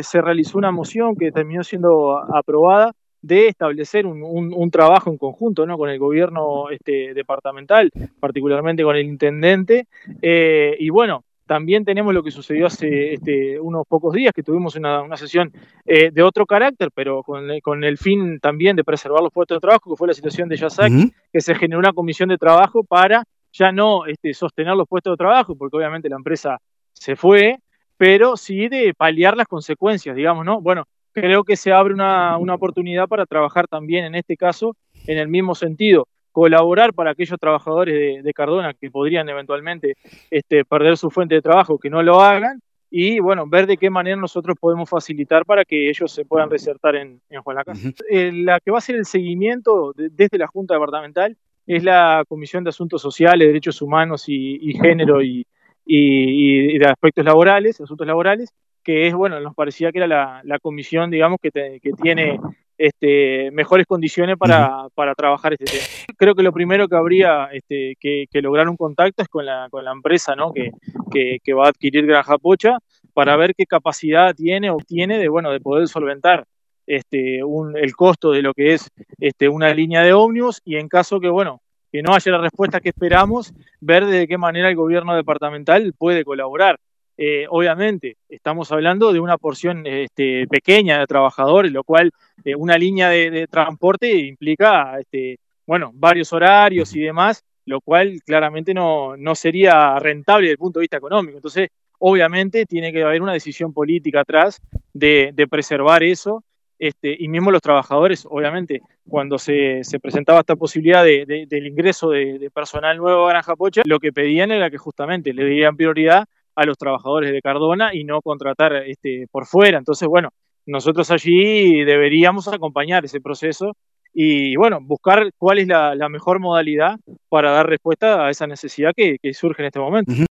se realizó una moción que terminó siendo aprobada de establecer un trabajo en conjunto, ¿no?, con el gobierno departamental, particularmente con el intendente, y bueno, también tenemos lo que sucedió hace unos pocos días, que tuvimos una sesión de otro carácter, pero con el fin también de preservar los puestos de trabajo, que fue la situación de Yasaki, que se generó una comisión de trabajo para ya no sostener los puestos de trabajo, porque obviamente la empresa se fue, pero sí de paliar las consecuencias, digamos, ¿no? Bueno, creo que se abre una oportunidad para trabajar también en este caso en el mismo sentido, colaborar para aquellos trabajadores de Cardona que podrían eventualmente perder su fuente de trabajo, que no lo hagan, y bueno, ver de qué manera nosotros podemos facilitar para que ellos se puedan reinsertar en Juan Lacase. La que va a hacer el seguimiento desde la Junta Departamental es la Comisión de Asuntos Sociales, Derechos Humanos y Género y de aspectos laborales, asuntos laborales, que es, bueno, nos parecía que era la comisión, digamos, que tiene mejores condiciones para trabajar este tema. Creo que lo primero que habría que lograr un contacto es con la empresa, ¿no?, que va a adquirir Granja Pocha, para ver qué capacidad tiene de, bueno, de poder solventar el costo de lo que es una línea de ómnibus, y en caso que, bueno, que no haya la respuesta que esperamos, ver de qué manera el gobierno departamental puede colaborar. Obviamente, estamos hablando de una porción pequeña de trabajadores, lo cual una línea de transporte implica bueno, varios horarios y demás, lo cual claramente no sería rentable desde el punto de vista económico. Entonces, obviamente, tiene que haber una decisión política atrás de preservar eso. Y mismo los trabajadores, obviamente, cuando se presentaba esta posibilidad del ingreso de personal nuevo a Granja Pocha, lo que pedían era que justamente le dieran prioridad a los trabajadores de Cardona y no contratar por fuera. Entonces, bueno, nosotros allí deberíamos acompañar ese proceso y, bueno, buscar cuál es la mejor modalidad para dar respuesta a esa necesidad que surge en este momento.